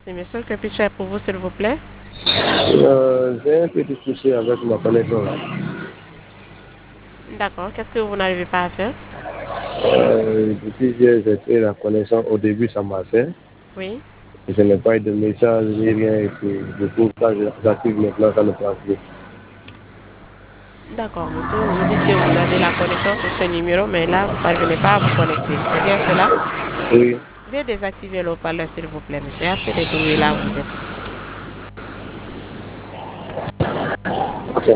C'est monsieur, que puis-je faire pour vous, s'il vous plaît? J'ai un petit souci avec ma connexion là. D'accord. Qu'est-ce que vous n'arrivez pas à faire? Depuis que j'ai fait la connexion, au début ça marchait. Oui. Je n'ai pas eu de message ni rien. Et puis, du coup, quand j'active maintenant, ça ne passe plus. D'accord, monsieur. Vous me dites que vous avez la connexion sur ce numéro, mais là, vous ne parvenez pas à vous connecter. C'est bien cela? Oui, Veuillez désactiver le haut-parleur, s'il vous plaît, monsieur. Assez de bruit là où vous êtes. ok.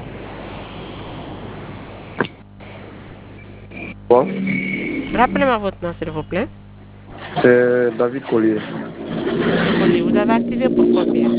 Bon, Rappelez-moi votre nom, s'il vous plaît. c'est David Collier. Monsieur Collier, vous avez activé pour combien?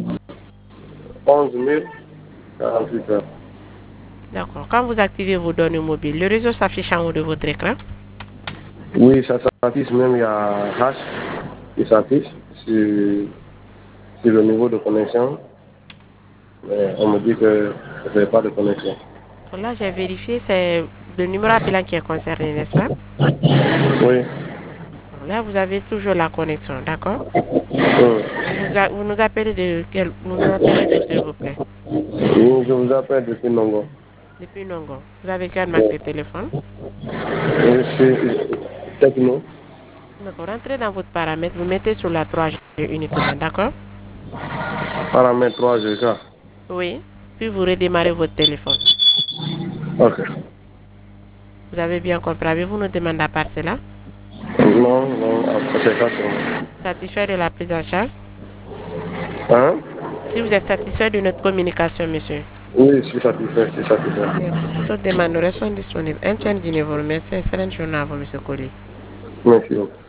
11 48 heures. D'accord. Quand vous activez vos données mobiles, le réseau s'affiche en haut de votre écran. Oui, ça s'affiche même, il y a H qui s'affiche sur le niveau de connexion. Mais on me dit que je n'ai pas de connexion. Là, j'ai vérifié, c'est le numéro appelant qui est concerné, n'est-ce pas? Oui. Là, vous avez toujours la connexion, d'accord? Vous nous appelez de quel, vous nous appelez d'où, s'il vous plaît? Oui, je vous appelle depuis Nongo. Depuis Nongo. Vous avez quel marque de téléphone? Je suis techno. D'accord. Rentrez dans votre paramètre, vous mettez sur la 3G uniquement, d'accord? Paramètre 3G. Oui. Puis vous redémarrez votre téléphone. Ok. Vous avez bien compris. Avez-vous une demande à part cela? Non, non, c'est ça pour moi. Satisfait de la prise en charge? Hein? Si vous êtes satisfait de notre communication, monsieur. Oui, je suis satisfait, je suis satisfait. Merci. Toutes autres demandes sont disponibles. Un chien de Merci. Excellente journée à vous, monsieur Collier. Merci beaucoup.